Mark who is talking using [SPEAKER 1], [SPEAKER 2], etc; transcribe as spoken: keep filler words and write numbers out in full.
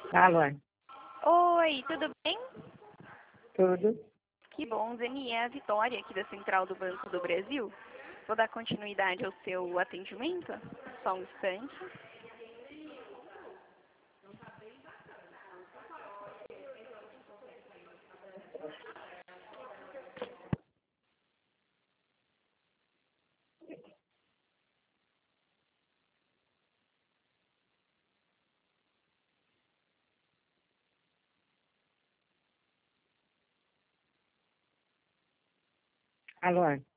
[SPEAKER 1] Alô,
[SPEAKER 2] Oi, tudo bem?
[SPEAKER 1] tudo?
[SPEAKER 2] Que bom, Zeni, é a Vitória aqui da Central do Banco do Brasil. Vou dar continuidade ao seu atendimento. Só um instante.
[SPEAKER 1] Alô,